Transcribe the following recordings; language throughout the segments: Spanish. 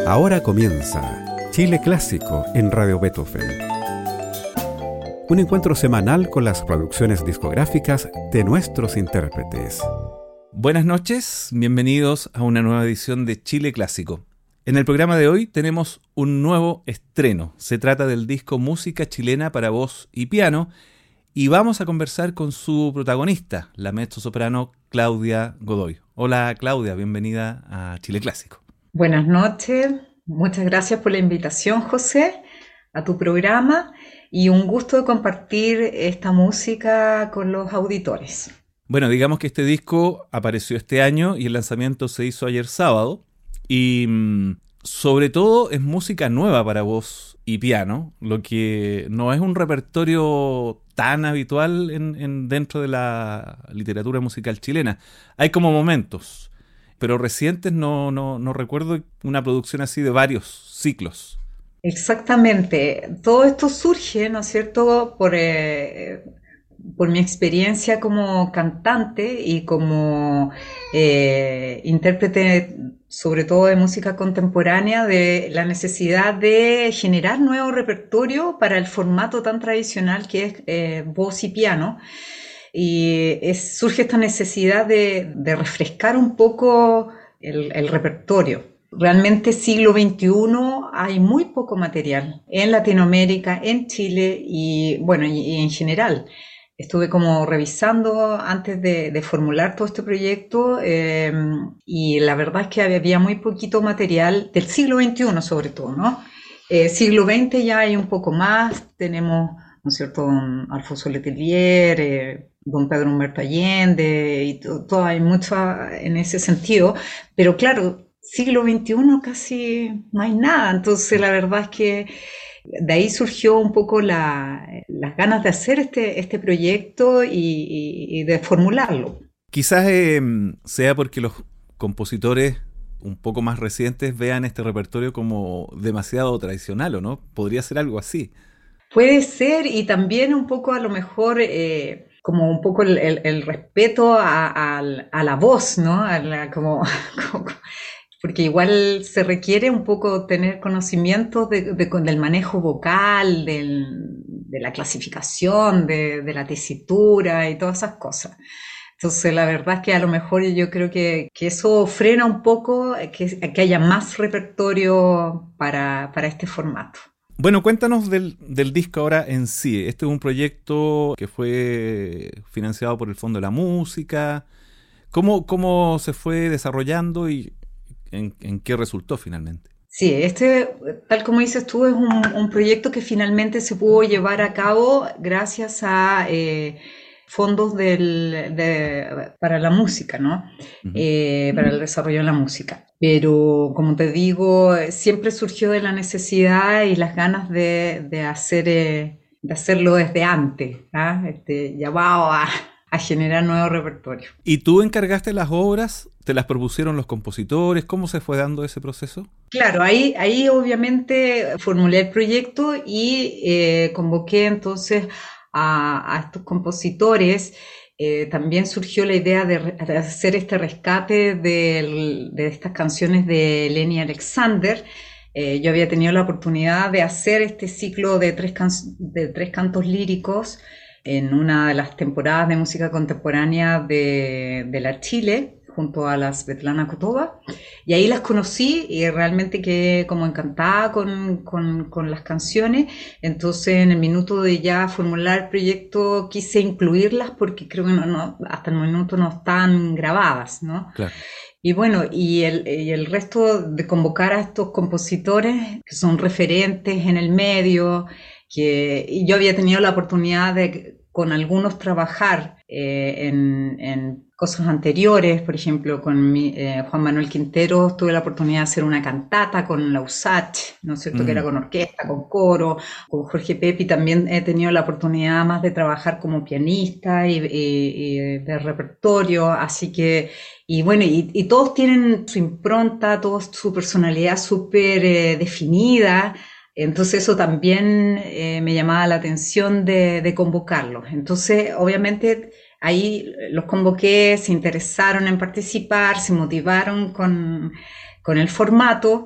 Ahora comienza Chile Clásico en Radio Beethoven. Un encuentro semanal con las producciones discográficas de nuestros intérpretes. Buenas noches, bienvenidos a una nueva edición de Chile Clásico. En el programa de hoy tenemos un nuevo estreno. Se trata del disco Música Chilena para Voz y Piano y vamos a conversar con su protagonista, la mezzosoprano Claudia Godoy. Hola Claudia, bienvenida a Chile Clásico. Buenas noches, muchas gracias por la invitación, José, a tu programa y un gusto de compartir esta música con los auditores. Bueno, digamos que este disco apareció este año y el lanzamiento se hizo ayer sábado y sobre todo es música nueva para voz y piano, lo que no es un repertorio tan habitual dentro de la literatura musical chilena. Hay como momentos, pero recientes no recuerdo una producción así de varios ciclos. Exactamente. Todo esto surge, ¿no es cierto?, por mi experiencia como cantante y como intérprete, sobre todo de música contemporánea, de la necesidad de generar nuevo repertorio para el formato tan tradicional que es voz y piano. Y surge esta necesidad de refrescar un poco el repertorio. Realmente siglo XXI hay muy poco material en Latinoamérica, en Chile y bueno, y en general. Estuve como revisando antes de formular todo este proyecto y la verdad es que había muy poquito material del siglo XXI sobre todo, ¿no? Siglo XX ya hay un poco más, tenemos, ¿no es cierto?, don Alfonso Letelier, don Pedro Humberto Allende y todo hay mucho en ese sentido, pero claro, siglo XXI casi no hay nada, entonces la verdad es que de ahí surgió un poco las ganas de hacer este proyecto y de formularlo. Quizás sea porque los compositores un poco más recientes vean este repertorio como demasiado tradicional, ¿o no? ¿Podría ser algo así? Puede ser, y también un poco a lo mejor como un poco el respeto a la voz, ¿no? Como porque igual se requiere un poco tener conocimientos del manejo vocal, de la clasificación, de la tesitura y todas esas cosas. Entonces la verdad es que a lo mejor yo creo que eso frena un poco que haya más repertorio para este formato. Bueno, cuéntanos del disco ahora en sí. Este es un proyecto que fue financiado por el Fondo de la Música. ¿Cómo se fue desarrollando y en qué resultó finalmente? Sí, tal como dices tú, es un proyecto que finalmente se pudo llevar a cabo gracias a fondos para la música, ¿no? Para el desarrollo de la música. Pero, como te digo, siempre surgió de la necesidad y las ganas de hacerlo desde antes, ¿ah? Llamado a generar nuevo repertorio. ¿Y tú encargaste las obras? ¿Te las propusieron los compositores? ¿Cómo se fue dando ese proceso? Claro, ahí obviamente formulé el proyecto y convoqué entonces a estos compositores. También surgió la idea de hacer este rescate de estas canciones de Leni Alexander. Yo había tenido la oportunidad de hacer este ciclo de tres cantos líricos en una de las temporadas de música contemporánea de la Chile, junto a la Svetlana Kotova, y ahí las conocí y realmente quedé como encantada con las canciones. Entonces en el minuto de ya formular el proyecto quise incluirlas porque creo que hasta el minuto no están grabadas, ¿no? Claro. Y bueno, y el resto de convocar a estos compositores que son referentes en el medio, y yo había tenido la oportunidad de con algunos trabajar en cosas anteriores, por ejemplo, con Juan Manuel Quintero tuve la oportunidad de hacer una cantata con la USACH, ¿no es cierto?, que era con orquesta, con coro. Con Jorge Pepi también he tenido la oportunidad más de trabajar como pianista y de repertorio, así que, y bueno, y todos tienen su impronta, todos su personalidad súper definida. Entonces eso también me llamaba la atención de convocarlos. Entonces, obviamente, ahí los convoqué, se interesaron en participar, se motivaron con el formato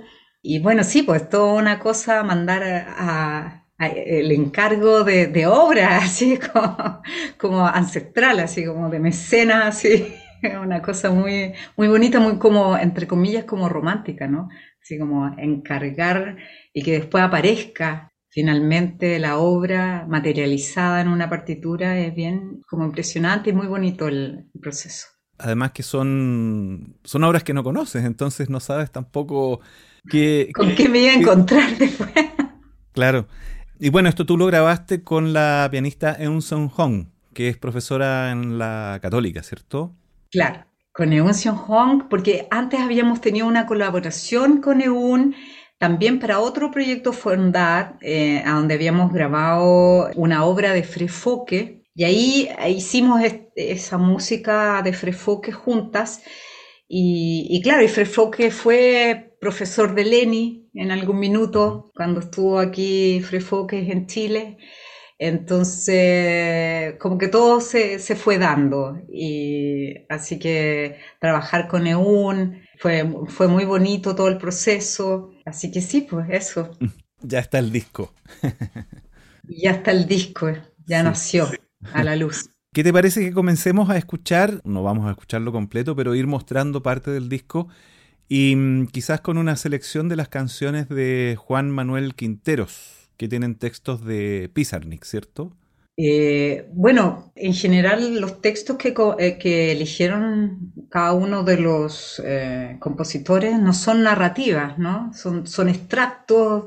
Y bueno, sí, pues toda una cosa mandar el encargo de obra, así como ancestral, así como de mecenas, así, una cosa muy, muy bonita, muy como, entre comillas, como romántica, ¿no? Así como encargar y que después aparezca finalmente la obra materializada en una partitura es bien como impresionante y muy bonito el proceso. Además que son obras que no conoces, entonces no sabes tampoco qué, ¿Con qué me iba a qué- encontrar después? claro. Y bueno, esto tú lo grabaste con la pianista Eun Sung Hong, que es profesora en la Católica, ¿cierto? Claro, con Eun Hong, porque antes habíamos tenido una colaboración con Eun, también para otro proyecto Fondat, a donde habíamos grabado una obra de Frefoque, y ahí hicimos esa música de Frefoque juntas, y claro, y Frefoque fue profesor de Leni en algún Ujú. minuto, cuando estuvo aquí Frefoque en Chile. Entonces, como que todo se fue dando. Y así que trabajar con EUN fue muy bonito todo el proceso. Así que sí, pues eso. Ya está el disco. Y ya está el disco, ya Sí. nació a la luz. ¿Qué te parece que comencemos a escuchar? No vamos a escucharlo completo, pero ir mostrando parte del disco y quizás con una selección de las canciones de Juan Manuel Quinteros, que tienen textos de Pizarnik, ¿cierto? Bueno, en general los textos que eligieron cada uno de los compositores no son narrativas, ¿no? Son extractos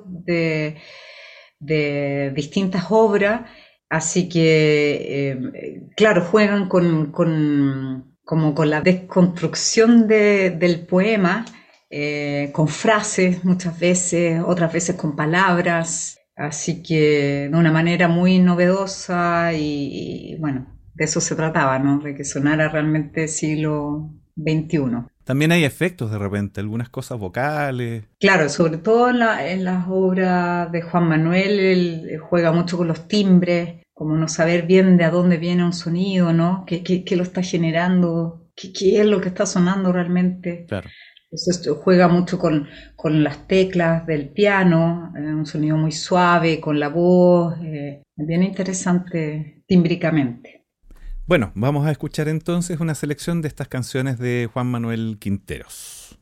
de distintas obras, así que, claro, juegan como con la desconstrucción del poema, con frases muchas veces, otras veces con palabras, así que de una manera muy novedosa y bueno, de eso se trataba, ¿no? De que sonara realmente siglo XXI. También hay efectos de repente, algunas cosas vocales. Claro, sobre todo en las obras de Juan Manuel, él juega mucho con los timbres, como no saber bien de a dónde viene un sonido, ¿no? ¿Qué lo está generando? ¿Qué es lo que está sonando realmente? Claro. Entonces juega mucho con las teclas del piano, un sonido muy suave, con la voz, bien interesante tímbricamente. Bueno, vamos a escuchar entonces una selección de estas canciones de Juan Manuel Quinteros.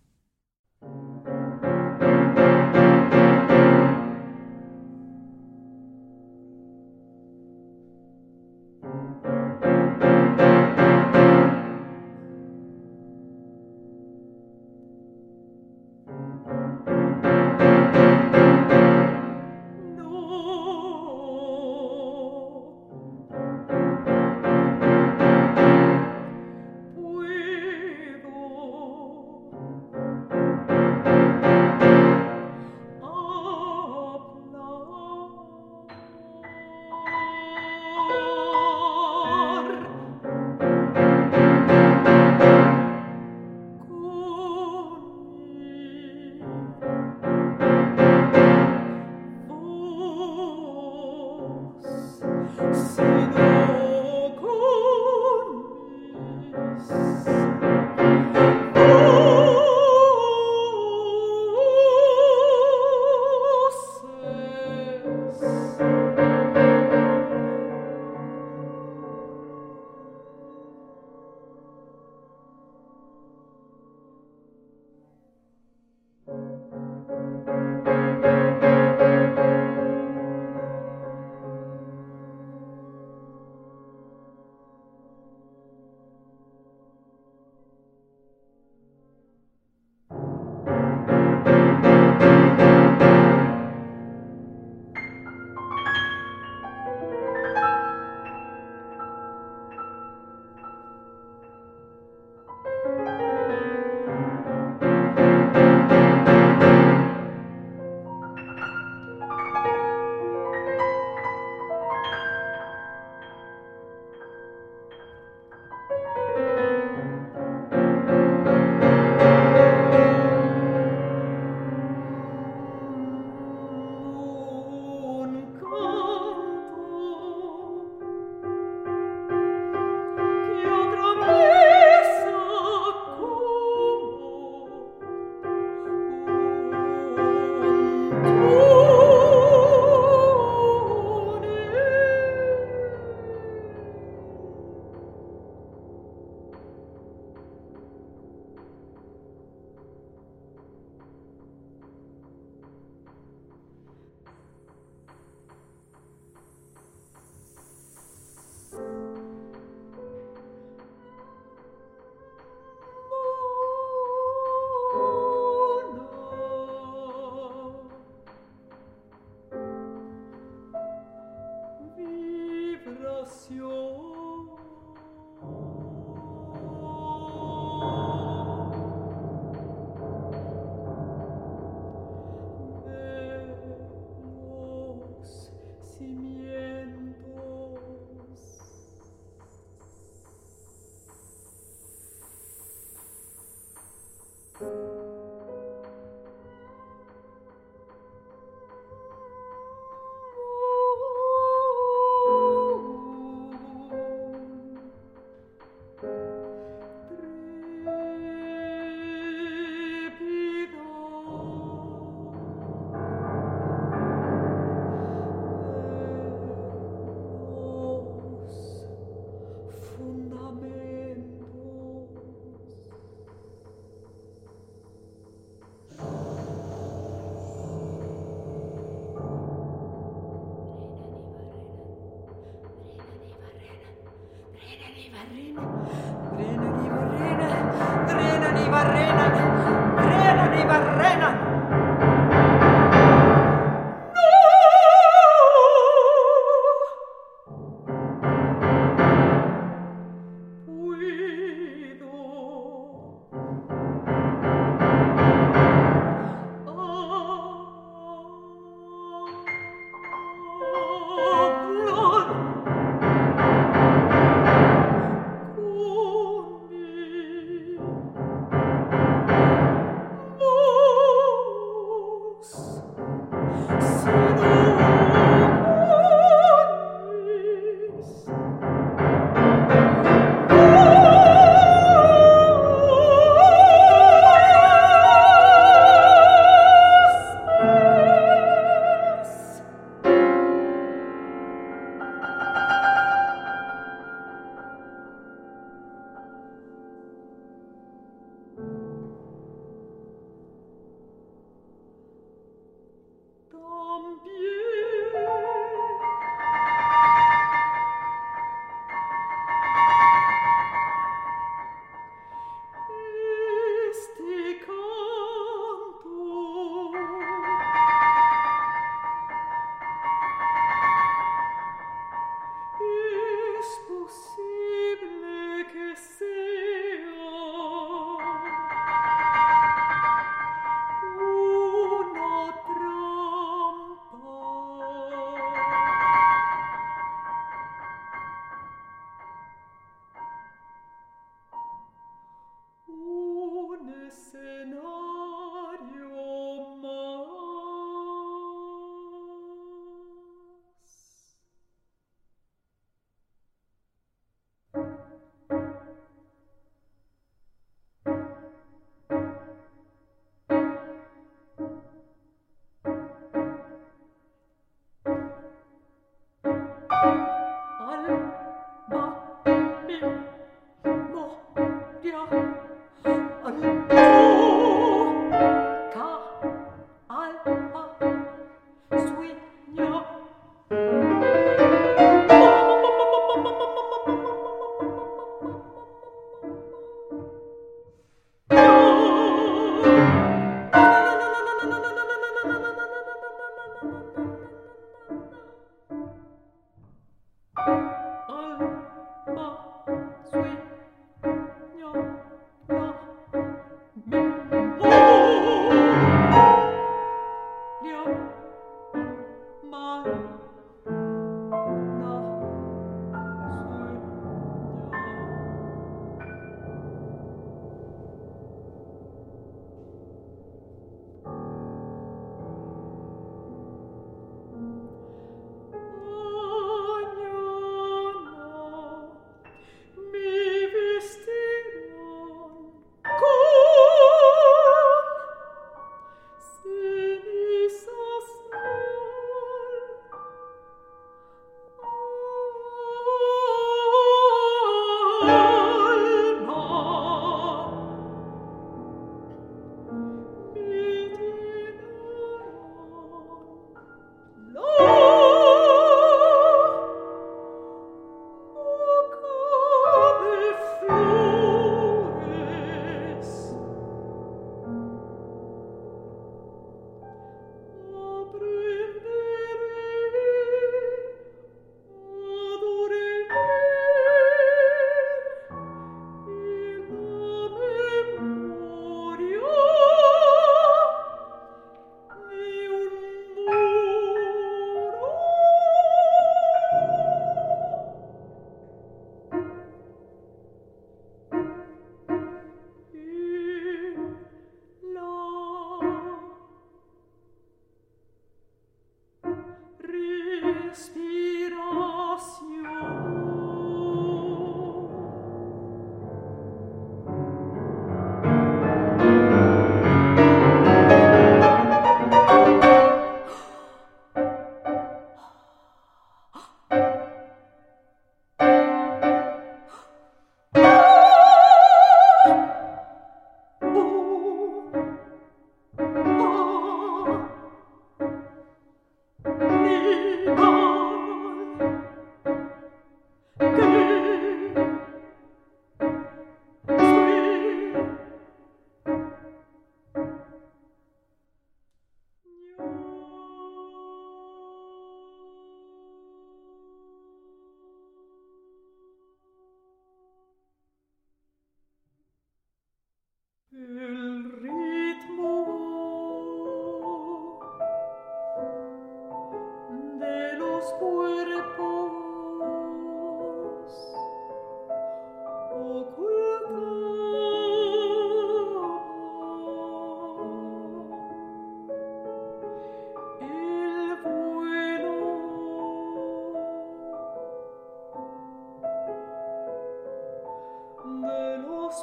Oh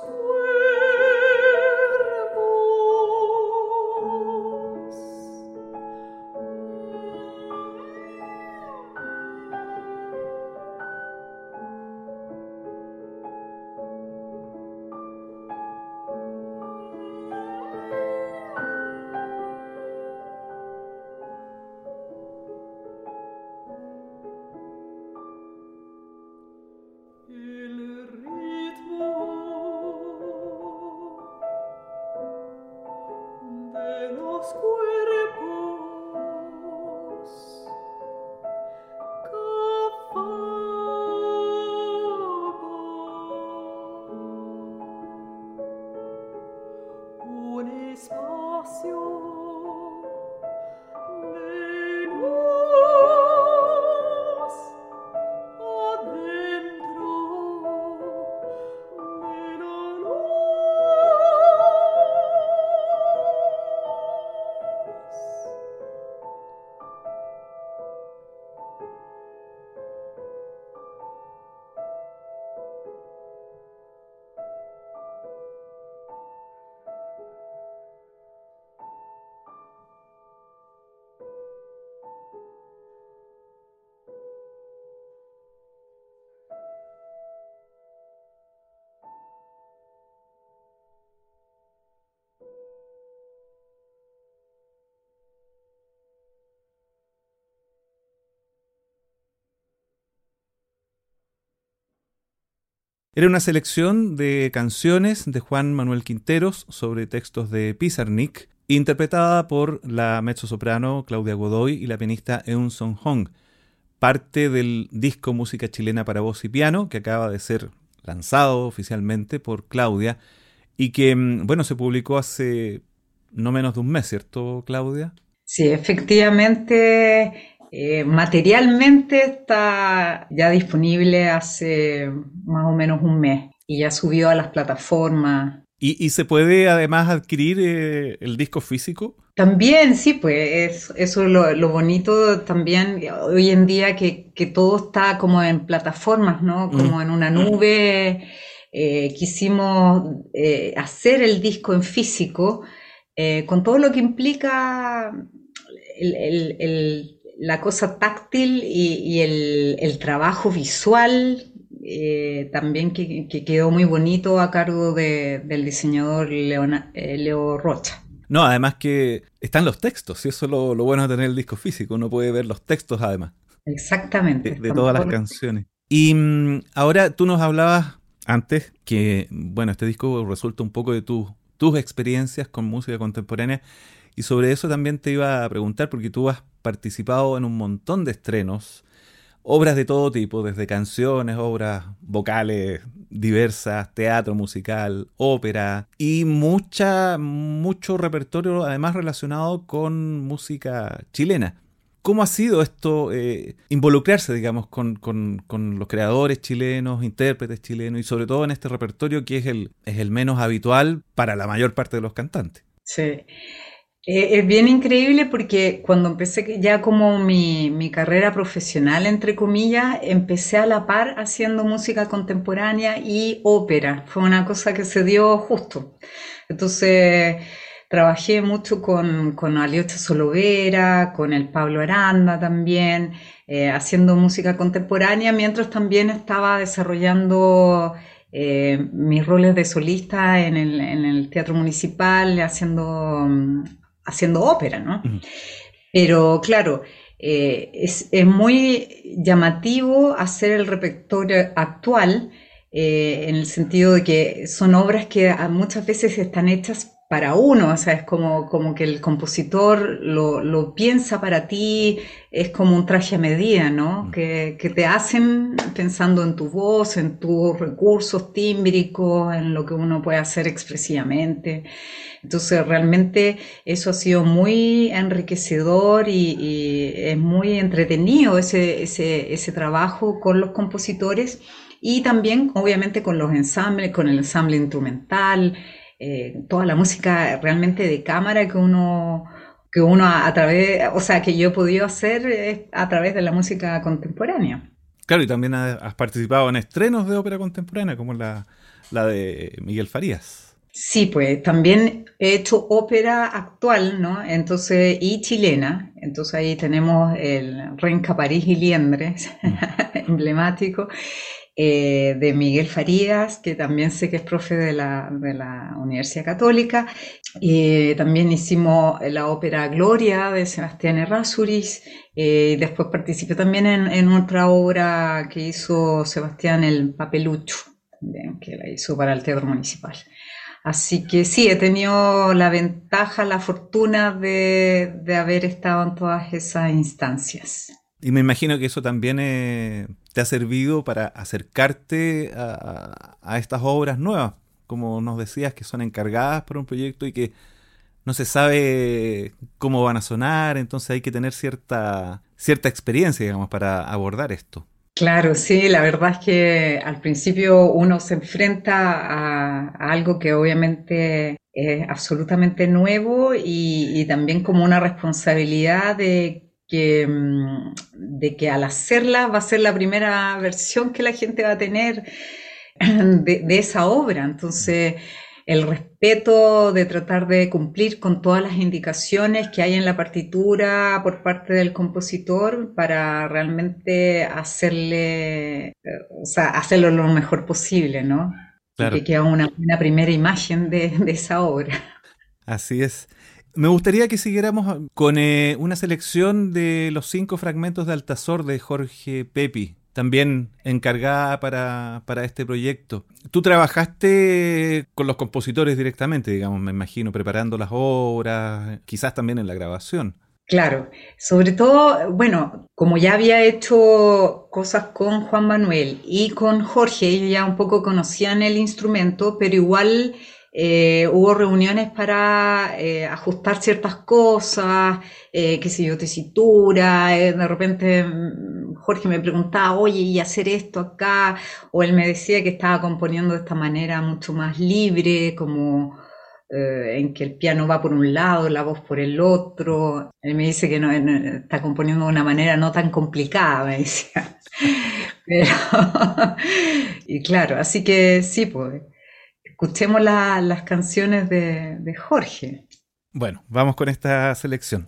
Era una selección de canciones de Juan Manuel Quinteros sobre textos de Pizarnik, interpretada por la mezzosoprano Claudia Godoy y la pianista Eun Song Hong, parte del disco Música Chilena para Voz y Piano, que acaba de ser lanzado oficialmente por Claudia y que, bueno, se publicó hace no menos de un mes, ¿cierto, Claudia? Sí, efectivamente, materialmente está ya disponible hace más o menos un mes y ya subió a las plataformas. ¿Y se puede además adquirir el disco físico? También, sí, pues eso es lo bonito también hoy en día que todo está como en plataformas, ¿no? Como en una nube. Quisimos hacer el disco en físico con todo lo que implica la cosa táctil y el trabajo visual. También que quedó muy bonito a cargo del diseñador Leo Rocha. No, además que están los textos, y eso es lo bueno de tener el disco físico, uno puede ver los textos además. Exactamente. De todas las canciones. Y ahora tú nos hablabas antes que, bueno, este disco resulta un poco de tus experiencias con música contemporánea, y sobre eso también te iba a preguntar, porque tú has participado en un montón de estrenos, obras de todo tipo, desde canciones, obras vocales diversas, teatro musical, ópera y mucho repertorio además relacionado con música chilena. ¿Cómo ha sido esto, involucrarse, digamos, con los creadores chilenos, intérpretes chilenos y sobre todo en este repertorio que es el menos habitual para la mayor parte de los cantantes? Sí. Es bien increíble porque cuando empecé ya como mi carrera profesional, entre comillas, empecé a la par haciendo música contemporánea y ópera. Fue una cosa que se dio justo. Entonces, trabajé mucho con Aliocha Solovera, con el Pablo Aranda también, haciendo música contemporánea, mientras también estaba desarrollando mis roles de solista en el Teatro Municipal, haciendo ópera, ¿no? Uh-huh. Pero claro, es muy llamativo hacer el repertorio actual en el sentido de que son obras que muchas veces están hechas para uno, o sea, es como que el compositor lo piensa para ti, es como un traje a medida, ¿no? Que te hacen pensando en tu voz, en tus recursos tímbricos, en lo que uno puede hacer expresivamente. Entonces realmente eso ha sido muy enriquecedor y es muy entretenido ese trabajo con los compositores y también obviamente con los ensambles, con el ensamble instrumental, toda la música realmente de cámara que uno a través, o sea, que yo he podido hacer a través de la música contemporánea. Claro, y también has participado en estrenos de ópera contemporánea, como la de Miguel Farías. Sí, pues también he hecho ópera actual, ¿no? Entonces, y chilena. Entonces ahí tenemos el Renca París y Liendres, Mm. emblemático, de Miguel Farías, que también sé que es profe de la Universidad Católica. También hicimos la ópera Gloria de Sebastián Errázuriz. Después participé también en otra obra que hizo Sebastián, el Papelucho, también, que la hizo para el Teatro Municipal. Así que sí, he tenido la ventaja, la fortuna de haber estado en todas esas instancias. Y me imagino que eso también te ha servido para acercarte a estas obras nuevas, como nos decías, que son encargadas por un proyecto y que no se sabe cómo van a sonar, entonces hay que tener cierta experiencia, digamos, para abordar esto. Claro, sí, la verdad es que al principio uno se enfrenta a algo que obviamente es absolutamente nuevo y también como una responsabilidad de que al hacerla va a ser la primera versión que la gente va a tener de esa obra. Entonces, el respeto de tratar de cumplir con todas las indicaciones que hay en la partitura por parte del compositor para realmente o sea, hacerlo lo mejor posible, ¿no? Y Claro, que quede una primera imagen de esa obra. así es. Me gustaría que siguiéramos con una selección de los 5 fragmentos de Altazor de Jorge Pepi, también encargada para este proyecto. Tú trabajaste con los compositores directamente, digamos, me imagino, preparando las obras, quizás también en la grabación. Claro, sobre todo, bueno, como ya había hecho cosas con Juan Manuel y con Jorge, ellos ya un poco conocían el instrumento, pero igual hubo reuniones para ajustar ciertas cosas, qué sé yo, tesitura, de repente Jorge me preguntaba, oye, ¿y hacer esto acá? O él me decía que estaba componiendo de esta manera mucho más libre, como en que el piano va por un lado, la voz por el otro. Él me dice que está componiendo de una manera no tan complicada, me decía. Pero, y claro, así que sí, pues, escuchemos las canciones de Jorge. Bueno, vamos con esta selección.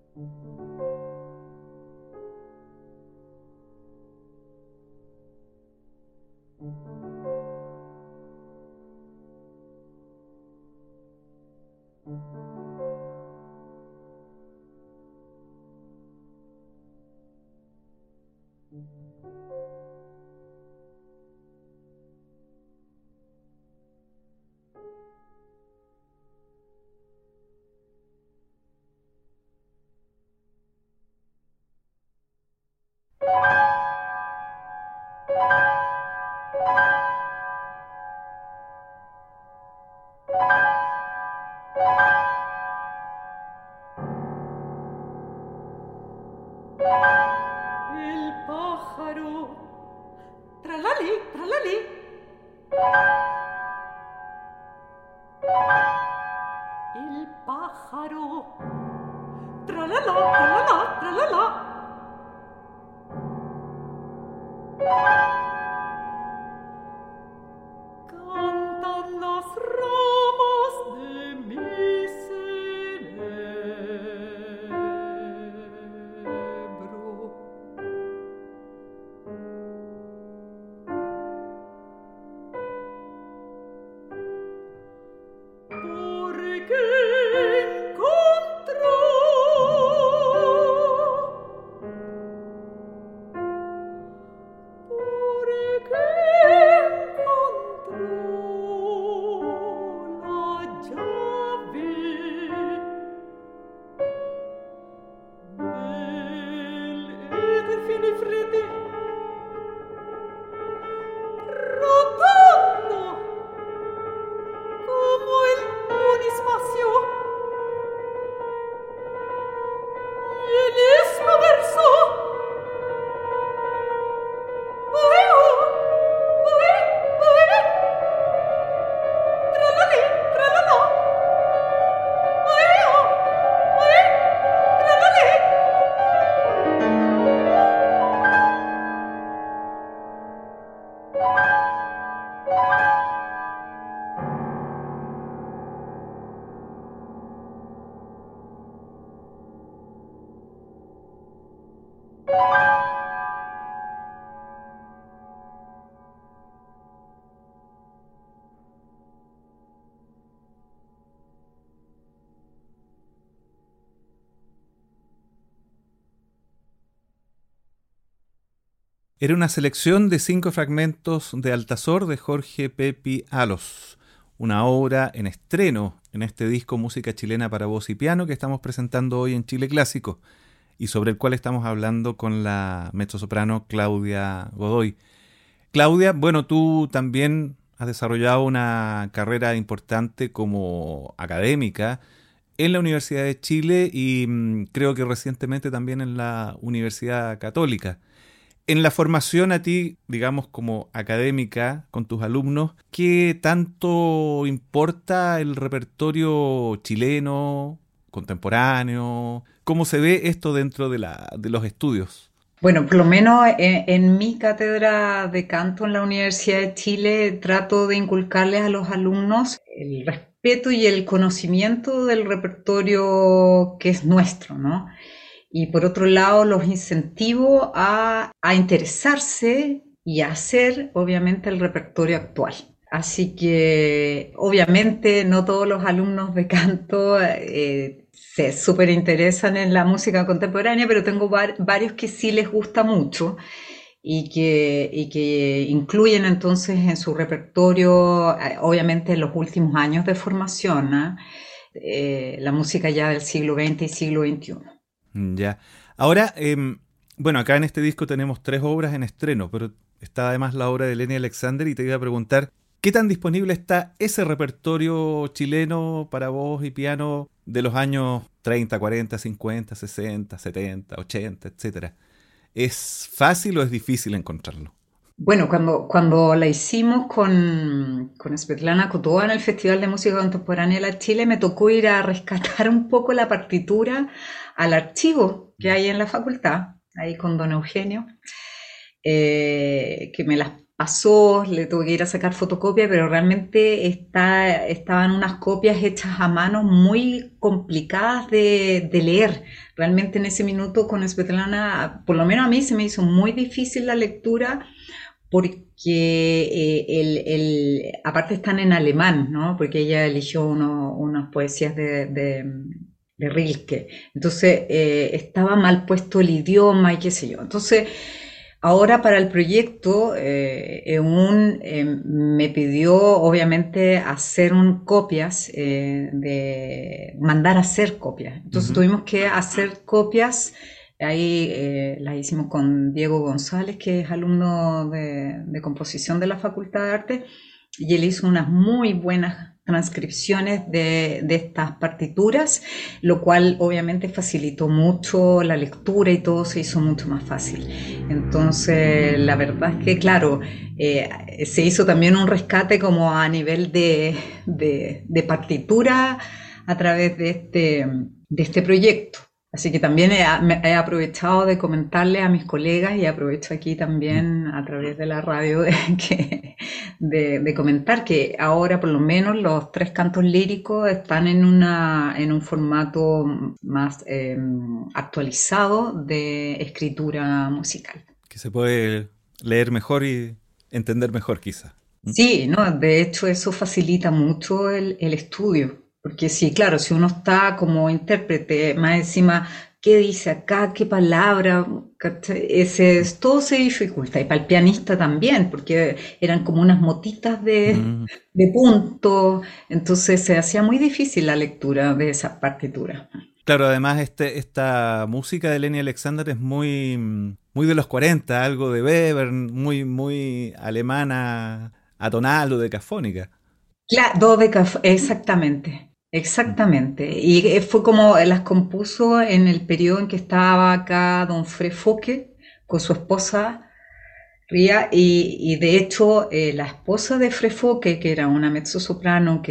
Era una selección de 5 fragmentos de Altazor de Jorge Pepi Alos, una obra en estreno en este disco Música Chilena para Voz y Piano que estamos presentando hoy en Chile Clásico y sobre el cual estamos hablando con la mezzosoprano Claudia Godoy. Claudia, bueno, tú también has desarrollado una carrera importante como académica en la Universidad de Chile y creo que recientemente también en la Universidad Católica. En la formación a ti, digamos, como académica con tus alumnos, ¿qué tanto importa el repertorio chileno, contemporáneo? ¿Cómo se ve esto dentro de los estudios? Bueno, por lo menos en mi cátedra de canto en la Universidad de Chile trato de inculcarles a los alumnos el respeto y el conocimiento del repertorio que es nuestro, ¿no? Y por otro lado, los incentivo a interesarse y a hacer, obviamente, el repertorio actual. Así que, obviamente, no todos los alumnos de canto se súper interesan en la música contemporánea, pero tengo varios que sí les gusta mucho y que incluyen entonces en su repertorio, obviamente, en los últimos años de formación, la música ya del siglo XX y siglo XXI. Ya. Ahora, bueno, acá en este disco tenemos 3 obras en estreno, pero está además la obra de Leni Alexander y te iba a preguntar, ¿qué tan disponible está ese repertorio chileno para voz y piano de los años 30, 40, 50, 60, 70, 80, etcétera? ¿Es fácil o es difícil encontrarlo? Bueno, cuando la hicimos con Svetlana Kotova en el Festival de Música Contemporánea de la Chile, me tocó ir a rescatar un poco la partitura al archivo que hay en la facultad, ahí con don Eugenio, que me las pasó, le tuve que ir a sacar fotocopia, pero realmente estaban unas copias hechas a mano muy complicadas de leer. Realmente en ese minuto con Svetlana, por lo menos a mí se me hizo muy difícil la lectura porque aparte están en alemán, ¿no? Porque ella eligió unas poesías de Rilke. Entonces estaba mal puesto el idioma y qué sé yo. Entonces, ahora para el proyecto, me pidió obviamente hacer copias, mandar a hacer copias. Entonces tuvimos que hacer copias. Ahí las hicimos con Diego González, que es alumno de composición de la Facultad de Arte, y él hizo unas muy buenas transcripciones de estas partituras, lo cual obviamente facilitó mucho la lectura y todo se hizo mucho más fácil. Entonces, la verdad es que, claro, se hizo también un rescate como a nivel de partitura a través de este proyecto. Así que también he aprovechado de comentarle a mis colegas y aprovecho aquí también a través de la radio de comentar que ahora por lo menos los 3 cantos líricos están en un formato más actualizado de escritura musical. Que se puede leer mejor y entender mejor quizás. Sí, no, de hecho eso facilita mucho el estudio, porque sí, claro, si uno está como intérprete, más encima, ¿qué dice acá? ¿Qué palabra? ¿Cachai? Todo se dificulta, y para el pianista también, porque eran como unas motitas Mm. de punto, entonces se hacía muy difícil la lectura de esas partituras. Claro, además esta música de Leni Alexander es muy de los 40, algo de Weber, muy alemana, atonal o decafónica. Claro, exactamente, Mm. exactamente. Y fue como las compuso en el periodo en que estaba acá don Fred Foke con su esposa Ría, y de hecho la esposa de Fred Foke, que era una mezzosoprano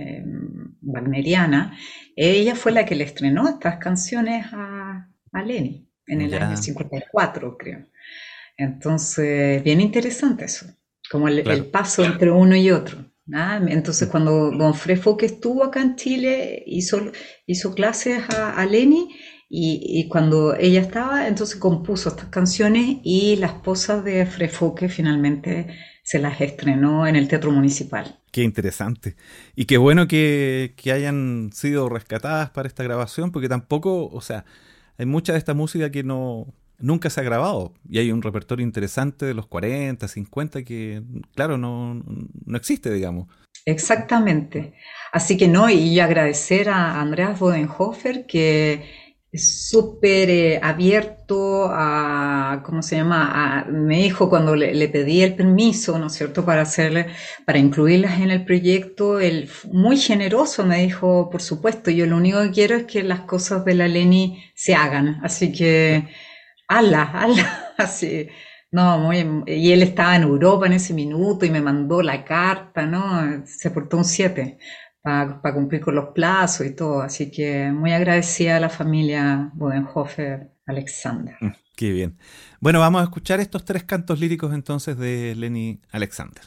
wagneriana, ella fue la que le estrenó estas canciones a Leni en el año Ya, 54, creo. Entonces, bien interesante eso, como el claro. paso entre uno y otro. ¿Ah? Entonces, cuando don Frefo, que estuvo acá en Chile, hizo clases a Leni, y cuando ella estaba, entonces compuso estas canciones y la esposa de Frefoque finalmente se las estrenó en el Teatro Municipal. Qué interesante. Y qué bueno que hayan sido rescatadas para esta grabación, porque tampoco, o sea, hay mucha de esta música que nunca se ha grabado. Y hay un repertorio interesante de los 40, 50 que, claro, no existe, digamos. Exactamente. Así que no, y agradecer a Andreas Bodenhofer, que es súper abierto a, ¿cómo se llama? Me dijo cuando le pedí el permiso, ¿no es cierto?, para incluirlas en el proyecto, él muy generoso me dijo, por supuesto, yo lo único que quiero es que las cosas de la Leni se hagan, así que hazla, así. No, y él estaba en Europa en ese minuto y me mandó la carta, ¿no? Se portó un 7 para cumplir con los plazos y todo. Así que muy agradecida a la familia Bodenhofer Alexander. Qué bien. Bueno, vamos a escuchar estos 3 cantos líricos entonces de Leni Alexander.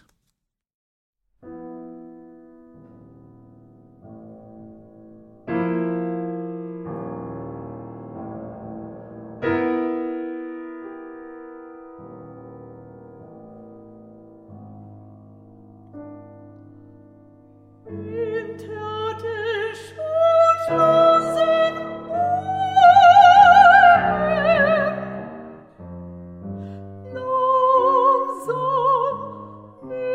Langsam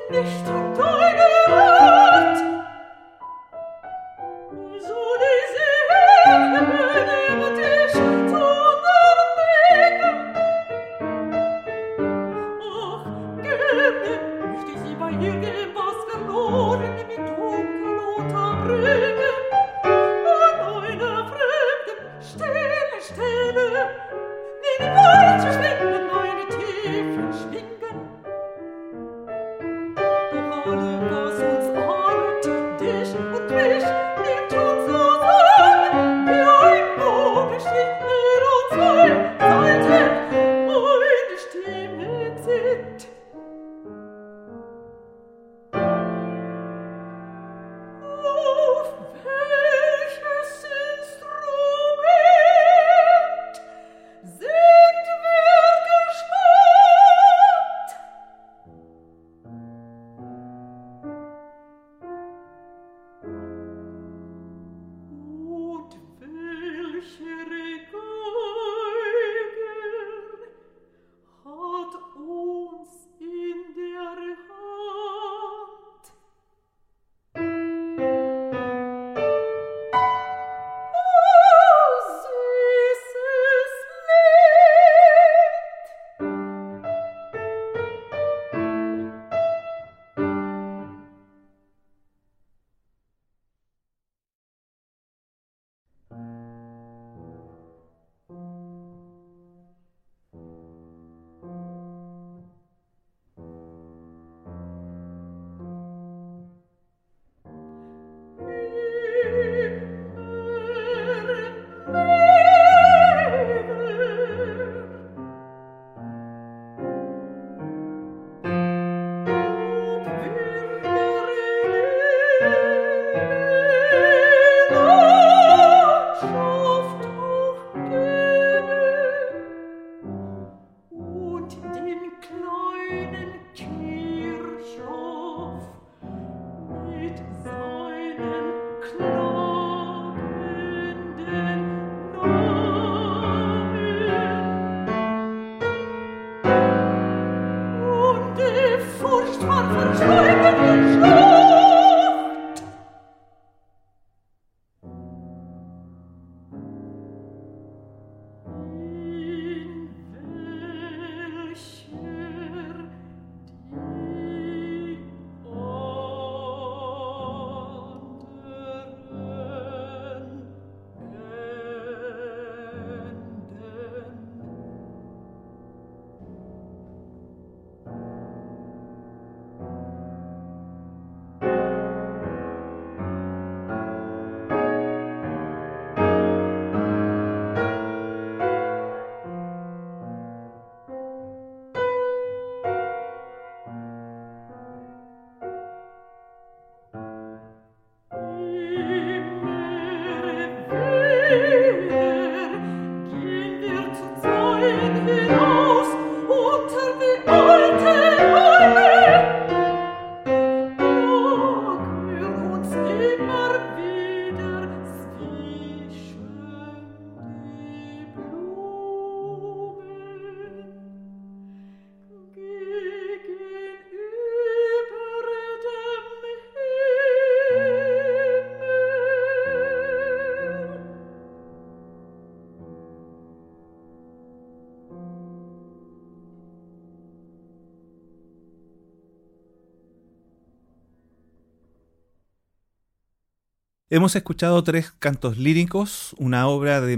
Hemos escuchado 3 cantos líricos, una obra de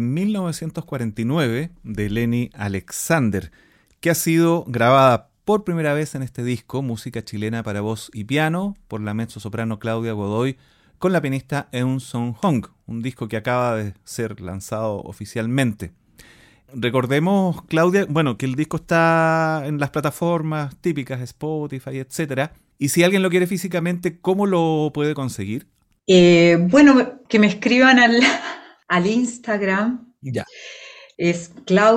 1949 de Leni Alexander, que ha sido grabada por primera vez en este disco, música chilena para voz y piano, por la mezzosoprano Claudia Godoy, con la pianista Eun Sung Hong, un disco que acaba de ser lanzado oficialmente. Recordemos, Claudia, que el disco está en las plataformas típicas, Spotify, etc. Y si alguien lo quiere físicamente, ¿cómo lo puede conseguir? Que me escriban al Instagram. Ya. Es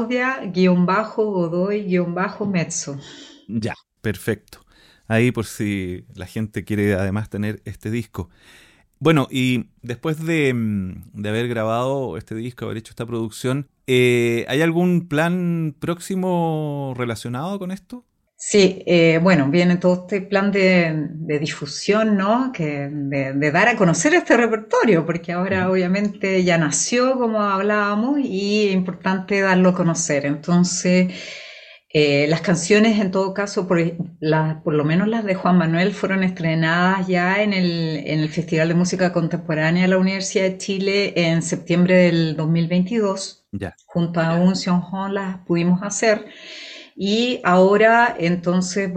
Claudia-Godoy-Mezzo. Ya, perfecto. Ahí por si la gente quiere además tener este disco. Bueno, y después de haber grabado este disco, haber hecho esta producción, ¿hay algún plan próximo relacionado con esto? Sí, bueno, viene todo este plan de difusión, ¿no? De dar a conocer este repertorio, porque ahora Ujú. obviamente ya nació, como hablábamos, y es importante darlo a conocer. Entonces, las canciones, en todo caso, por lo menos las de Juan Manuel, fueron estrenadas ya en el Festival de Música Contemporánea de la Universidad de Chile en septiembre del 2022. Ya. Junto a Un Sion Hon las pudimos hacer. Y ahora entonces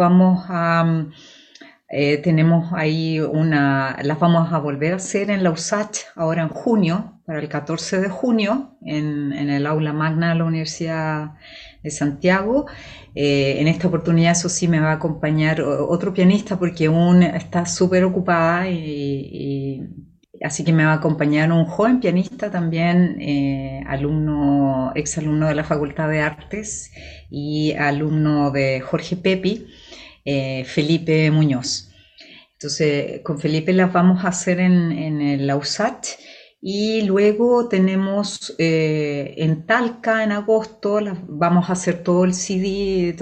tenemos ahí las vamos a volver a hacer en la USACH ahora en junio, para el 14 de junio, en el aula magna de la Universidad de Santiago. En esta oportunidad, eso sí, me va a acompañar otro pianista porque aún está súper ocupada así que me va a acompañar un joven pianista también, exalumno de la Facultad de Artes y alumno de Jorge Pepi, Felipe Muñoz. Entonces, con Felipe las vamos a hacer en el Lausat y luego tenemos en Talca en agosto, vamos a hacer todo el CD,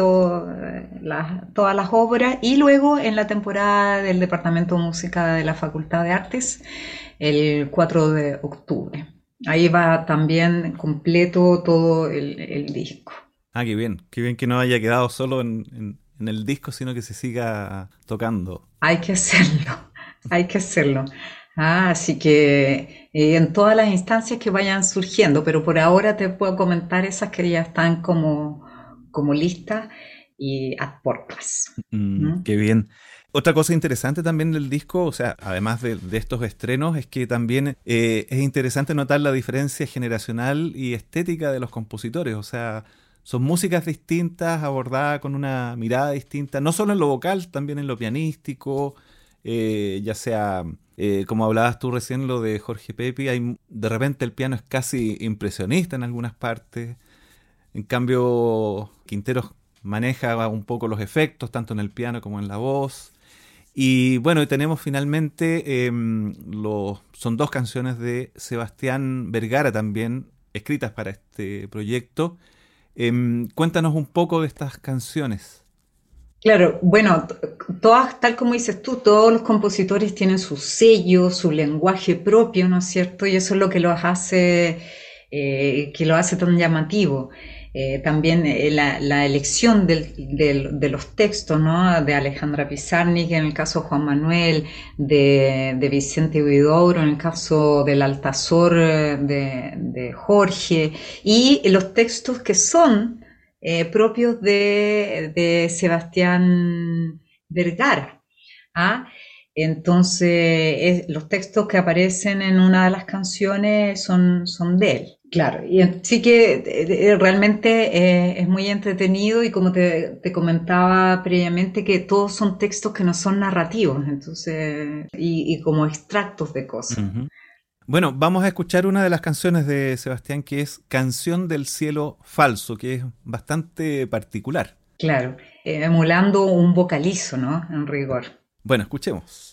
todas las obras y luego en la temporada del Departamento de Música de la Facultad de Artes el 4 de octubre. Ahí va también completo todo el disco. Ah, qué bien que no haya quedado solo en el disco, sino que se siga tocando. Hay que hacerlo, hay que hacerlo. Así que en todas las instancias que vayan surgiendo, pero por ahora te puedo comentar esas que ya están como listas y ad portas. ¿Mm? Qué bien. Otra cosa interesante también del disco, o sea, además de estos estrenos, es que también es interesante notar la diferencia generacional y estética de los compositores. O sea, son músicas distintas, abordadas con una mirada distinta, no solo en lo vocal, también en lo pianístico, ya sea, como hablabas tú recién, lo de Jorge Pepi, de repente el piano es casi impresionista en algunas partes. En cambio, Quinteros maneja un poco los efectos, tanto en el piano como en la voz. Y bueno, y tenemos finalmente, son dos canciones de Sebastián Vergara también, escritas para este proyecto. Cuéntanos un poco de estas canciones. Claro, bueno, todas, tal como dices tú, todos los compositores tienen su sello, su lenguaje propio, ¿no es cierto? Y eso es lo que que lo hace tan llamativo. También la elección de los textos, ¿no? De Alejandra Pizarnik, en el caso de Juan Manuel, de Vicente Huidobro, en el caso del Altazor de Jorge, y los textos que son propios de Sebastián Vergara. ¿Ah? Entonces, los textos que aparecen en una de las canciones son de él. Claro, y sí que realmente es muy entretenido y como te comentaba previamente que todos son textos que no son narrativos, entonces, y como extractos de cosas. Ujú. Bueno, vamos a escuchar una de las canciones de Sebastián que es Canción del Cielo Falso, que es bastante particular. Claro, emulando un vocalizo, ¿no? En rigor. Bueno, escuchemos.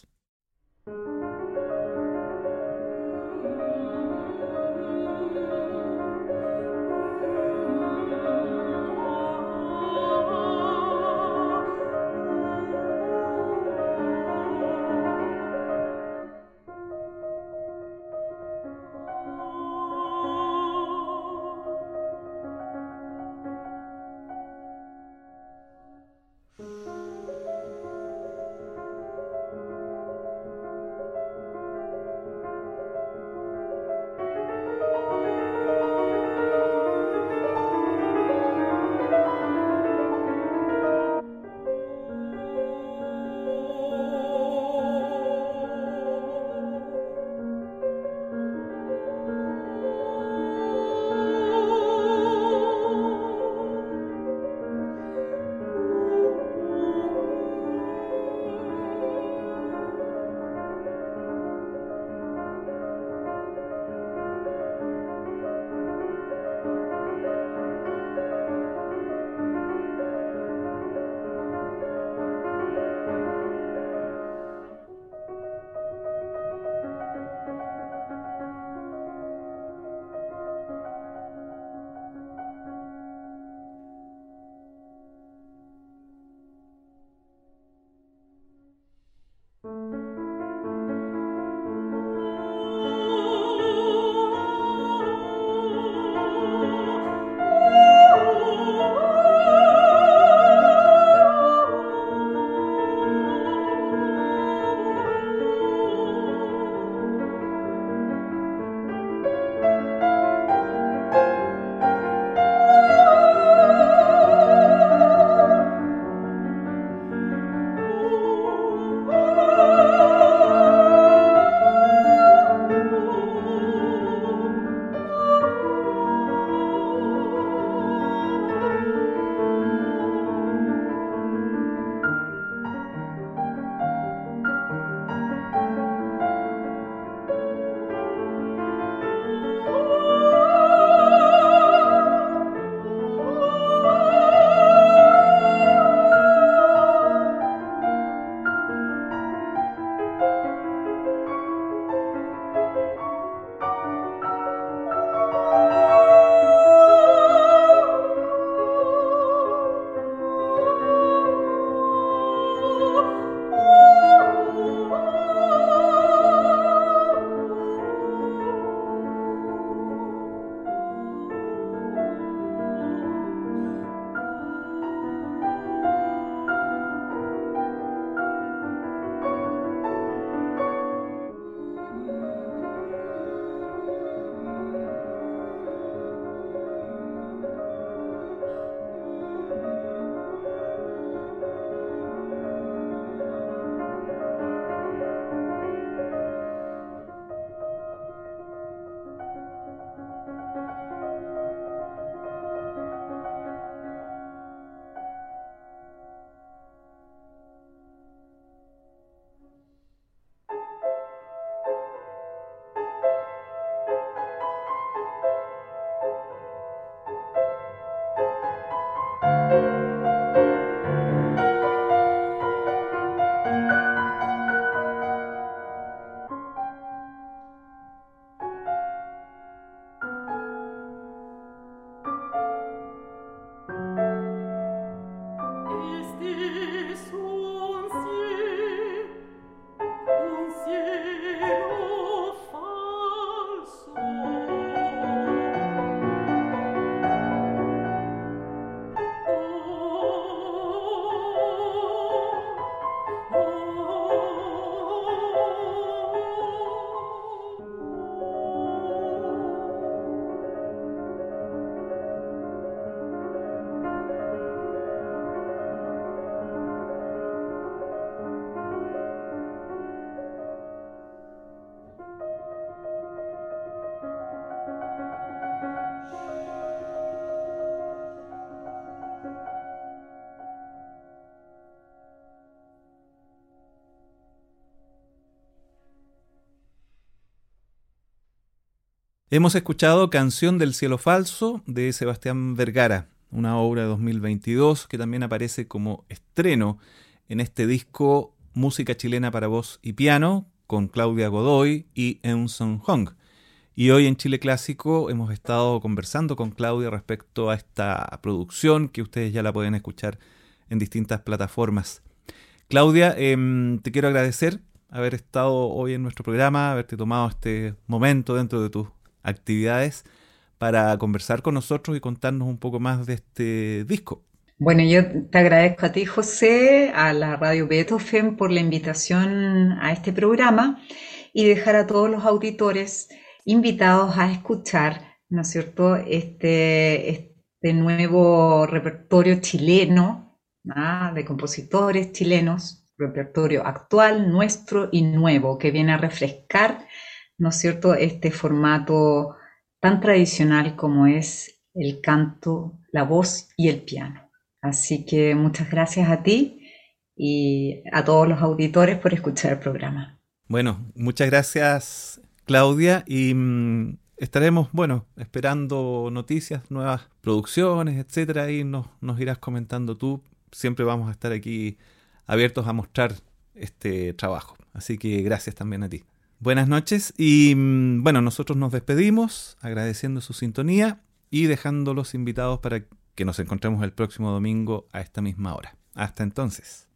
Hemos escuchado Canción del Cielo Falso de Sebastián Vergara, una obra de 2022 que también aparece como estreno en este disco Música Chilena para Voz y Piano con Claudia Godoy y Eun Sung Hong. Y hoy en Chile Clásico hemos estado conversando con Claudia respecto a esta producción que ustedes ya la pueden escuchar en distintas plataformas. Claudia, te quiero agradecer haber estado hoy en nuestro programa, haberte tomado este momento dentro de tus actividades para conversar con nosotros y contarnos un poco más de este disco. Bueno, yo te agradezco a ti, José, a la Radio Beethoven por la invitación a este programa y dejar a todos los auditores invitados a escuchar, ¿no es cierto?, este nuevo repertorio chileno, ¿no?, de compositores chilenos, repertorio actual, nuestro y nuevo, que viene a refrescar, ¿no es cierto?, este formato tan tradicional como es el canto, la voz y el piano. Así que muchas gracias a ti y a todos los auditores por escuchar el programa. Bueno, muchas gracias, Claudia, y estaremos, esperando noticias, nuevas producciones, etcétera, y nos irás comentando tú. Siempre vamos a estar aquí abiertos a mostrar este trabajo. Así que gracias también a ti. Buenas noches y nosotros nos despedimos agradeciendo su sintonía y dejando los invitados para que nos encontremos el próximo domingo a esta misma hora. Hasta entonces.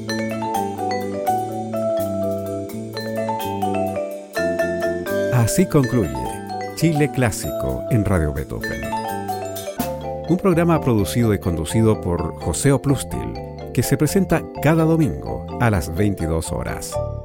Así concluye Chile Clásico en Radio Beethoven. Un programa producido y conducido por José Oplustil, que se presenta cada domingo a las 22 horas.